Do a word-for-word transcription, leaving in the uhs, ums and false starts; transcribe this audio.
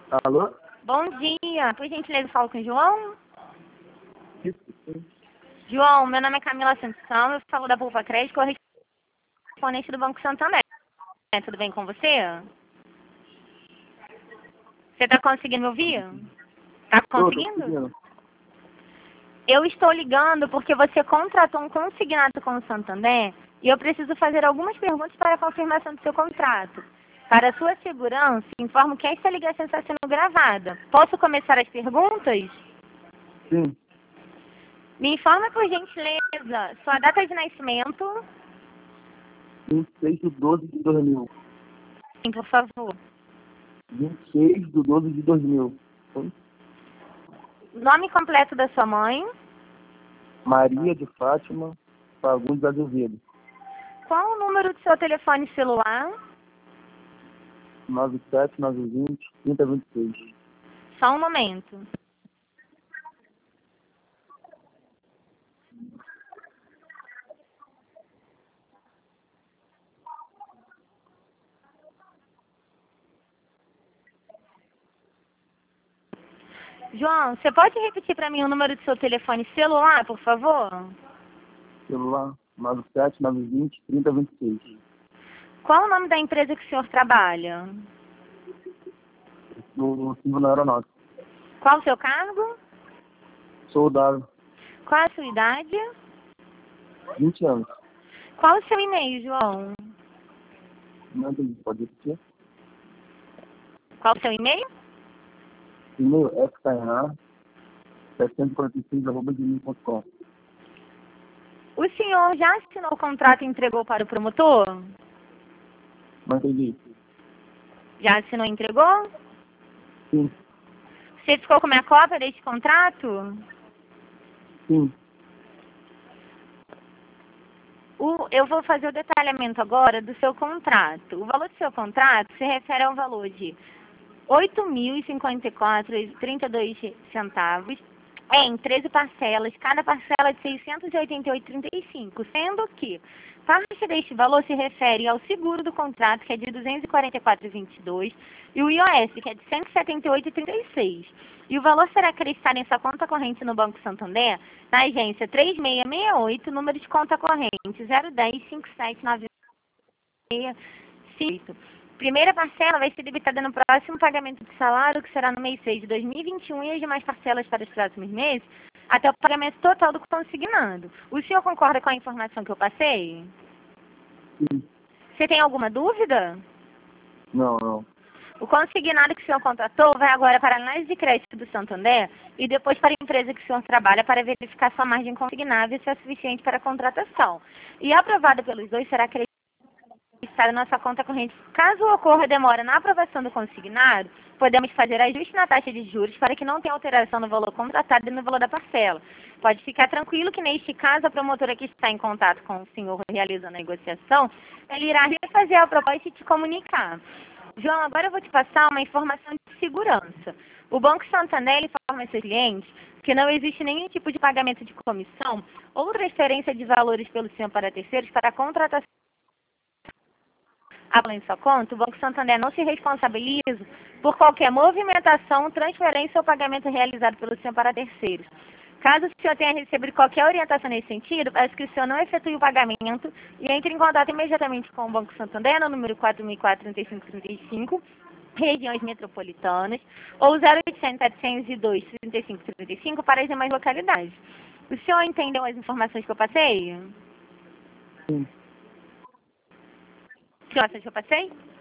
Alô? Bom dia. Por gentileza, eu falo com o João? Isso, sim. João, meu nome é Camila Assunção, eu falo da Pulpa Crédito, correspondente do Banco Santander. Tudo bem com você? Você está conseguindo me ouvir? Está Tô, tô conseguindo? conseguindo. Eu estou ligando porque você contratou um consignado com o Santander e eu preciso fazer algumas perguntas para a confirmação do seu contrato. Para sua segurança, informo que esta ligação está sendo gravada. Posso começar as perguntas? Sim. Me informa, por gentileza, sua data de nascimento. vinte e seis de doze de dois mil. Sim, por favor. vinte e seis de doze de dois mil. Sim. Nome completo da sua mãe. Maria de Fátima Fagundes Azevedo. Qual o número do seu telefone celular? nove sete nove dois zero, três zero dois seis. Só um momento. João, você pode repetir para mim o número do seu telefone celular, por favor? Celular nove sete nove dois zero, três zero dois seis. Qual o nome da empresa que o senhor trabalha? No civil na aeronáutica. Qual o seu cargo? Soldado. Qual a sua idade? vinte anos. Qual o seu e-mail, João? Não entendi. Pode repetir? Qual o seu e-mail? E-mail f k n a setecentos e quarenta e seis arroba gmail ponto com. O senhor já assinou o contrato e entregou para o promotor? Não entendi. Já assinou e entregou? Sim. Você ficou com a minha cópia deste contrato? Sim. O, eu vou fazer o detalhamento agora do seu contrato. O valor do seu contrato se refere ao valor de oito mil e cinquenta e quatro reais e trinta e dois centavos em treze parcelas, cada parcela de seiscentos e oitenta e oito reais e trinta e cinco centavos, sendo que parte deste valor se refere ao seguro do contrato, que é de duzentos e quarenta e quatro reais e vinte e dois centavos, e o I O S, que é de cento e setenta e oito reais e trinta e seis centavos. E o valor será acreditado em sua conta corrente no Banco Santander, na agência três seis seis oito, número de conta corrente zero um zero cinco sete nove seis cinco. Primeira parcela vai ser debitada no próximo pagamento de salário, que será no mês seis de dois mil e vinte e um, e as demais parcelas para os próximos meses, até o pagamento total do consignado. O senhor concorda com a informação que eu passei? Sim. Você tem alguma dúvida? Não, não. O consignado que o senhor contratou vai agora para a análise de crédito do Santander e depois para a empresa que o senhor trabalha para verificar sua margem consignável se é suficiente para a contratação. E aprovado pelos dois, será acreditado na nossa conta corrente. Caso ocorra demora na aprovação do consignado, podemos fazer ajuste na taxa de juros para que não tenha alteração no valor contratado e no valor da parcela. Pode ficar tranquilo que, neste caso, a promotora que está em contato com o senhor realizando a negociação, ele irá refazer a proposta e te comunicar. João, agora eu vou te passar uma informação de segurança. O Banco Santander informa seus clientes que não existe nenhum tipo de pagamento de comissão ou transferência de valores pelo senhor para terceiros para a contratação em sua conta. O Banco Santander não se responsabiliza por qualquer movimentação, transferência ou pagamento realizado pelo senhor para terceiros. Caso o senhor tenha recebido qualquer orientação nesse sentido, peço que o senhor não efetue o pagamento e entre em contato imediatamente com o Banco Santander no número quatro mil e quatro, trinta e cinco, trinta e cinco, regiões metropolitanas, ou zero oitocentos, setecentos e dois, trinta e cinco, trinta e cinco para as demais localidades. O senhor entendeu as informações que eu passei? Sim. Que horas que eu passei?